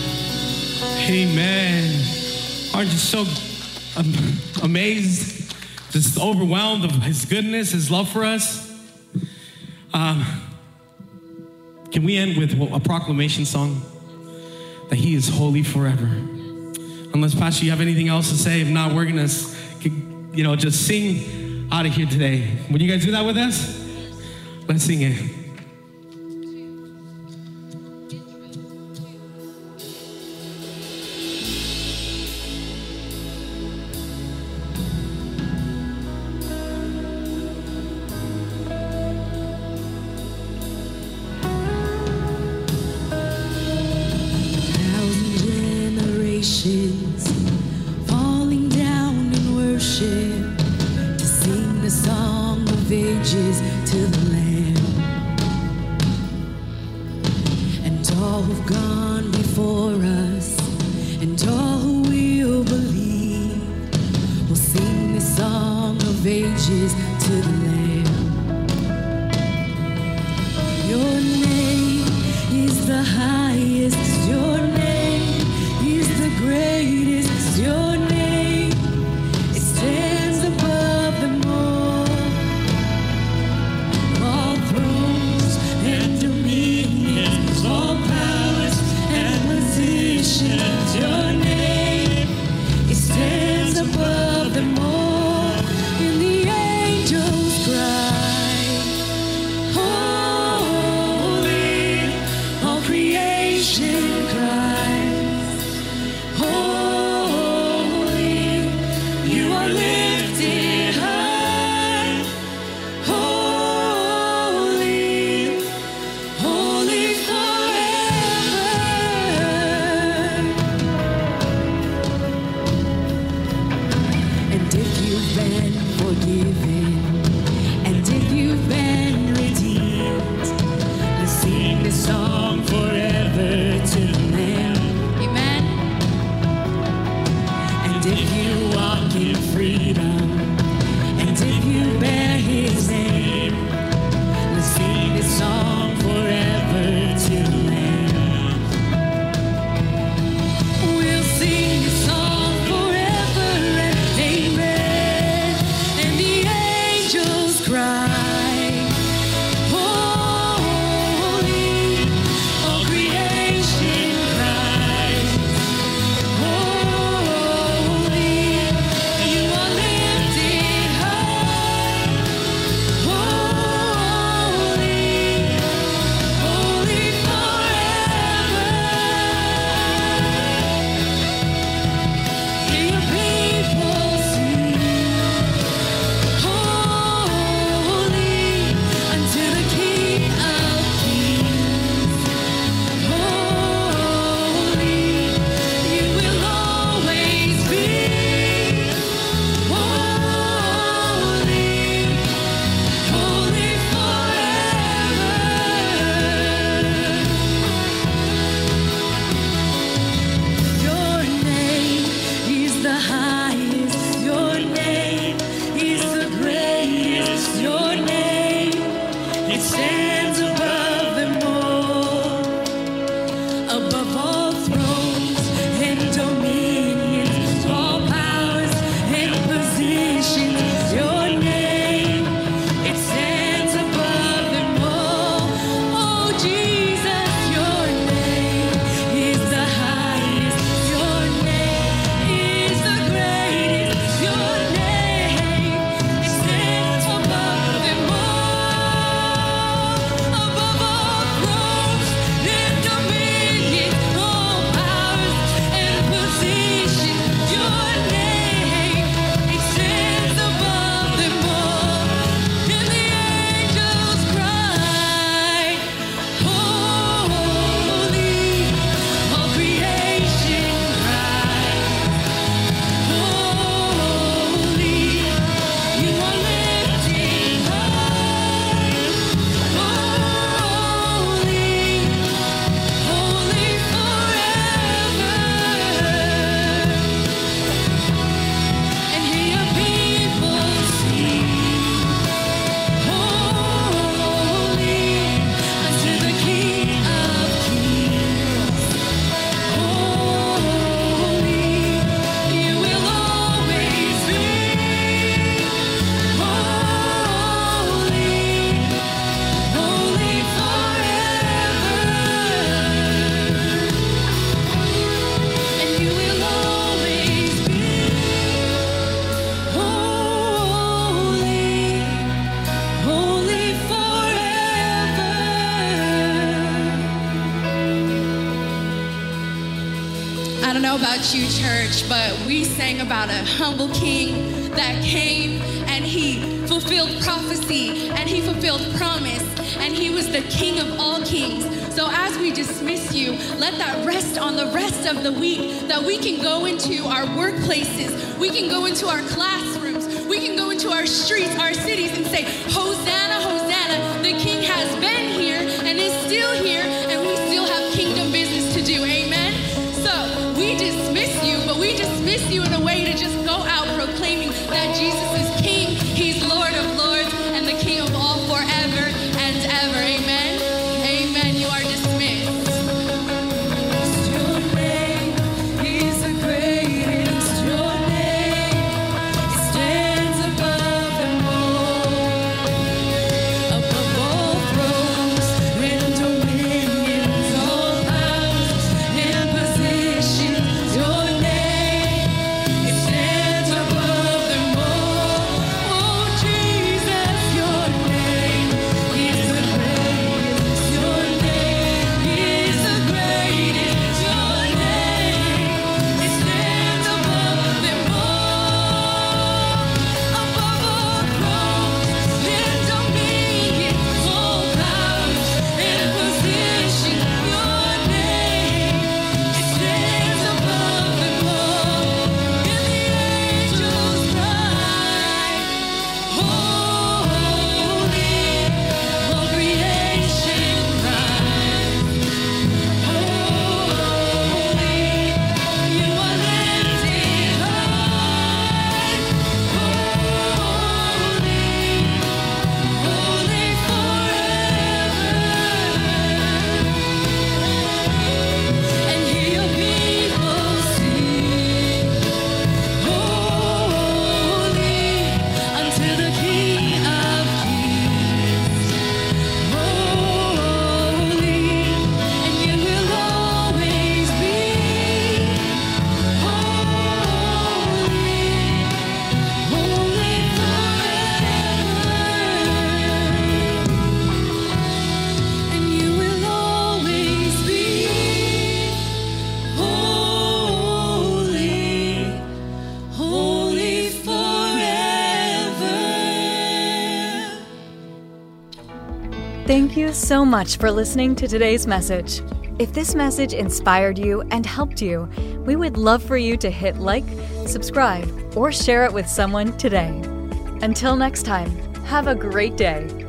Amen. Aren't you so amazed, just overwhelmed of his goodness, his love for us? Can we end with a proclamation song? That he is holy forever. Unless, Pastor, you have anything else to say. If not, we're going to, just sing out of here today. Would you guys do that with us? Let's sing it. Falling down in worship to sing the song of ages to the Lamb. And all who've gone before us and all who will believe will sing the song of ages to the Lamb. Your name is the highest, your name is the greatest, your name, it stands above them all thrones and dominions, all powers and positions, your name, it stands above them all, and the angels cry, holy, all creation I don't know about you, church, but we sang about a humble king that came and he fulfilled prophecy and he fulfilled promise and he was the King of all kings. So as we dismiss you, let that rest on the rest of the week, that we can go into our workplaces, we can go into our classrooms, we can go into our streets, our cities and say, Hosanna, Hosanna, the King has been here and is still here and we still have kingdom business to do, amen? So we dismiss you, but we dismiss you in a way to just go out proclaiming that Jesus is King, he's Lord of lords and the King of all forever and ever, amen? Amen, you are dismissed. Your name is the greatest. Your name stands above them all, above all thrones and dominions, all powers and positions. Your name it stands above them all. Oh Jesus, your name is the greatest. Your name is the greatest. Your name it stands above them all, above all thrones and dominions, all powers and positions. Your name it stands above them all, and the angels cry, holy, all creation cries, holy, you are lifted high, holy forever. And hear your people sing, holy, unto the King of Kings, holy, and you will always be holy forever. And you will always be holy forever. Thank you so much for listening to today's message. If this message inspired you and helped you, we would love for you to hit like, subscribe, or share it with someone today. Until next time, have a great day.